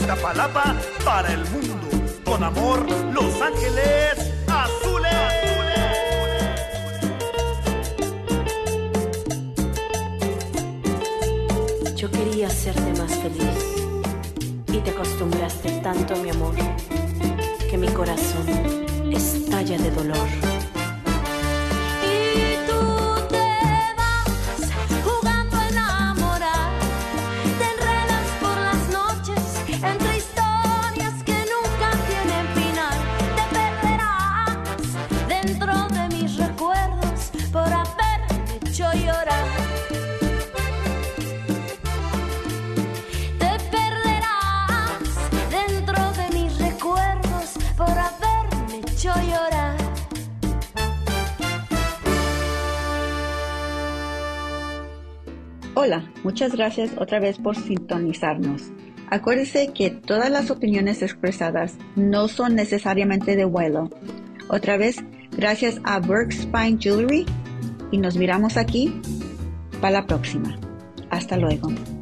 Iztapalapa para el mundo. Con amor, Los Ángeles Azules. Yo quería hacerte más feliz y te acostumbraste tanto a mi amor que mi corazón estalla de dolor. Hola, muchas gracias otra vez por sintonizarnos. Acuérdese que todas las opiniones expresadas no son necesariamente de Willow. Otra vez, gracias a Burke's Fine Jewelry y nos miramos aquí para la próxima. Hasta luego.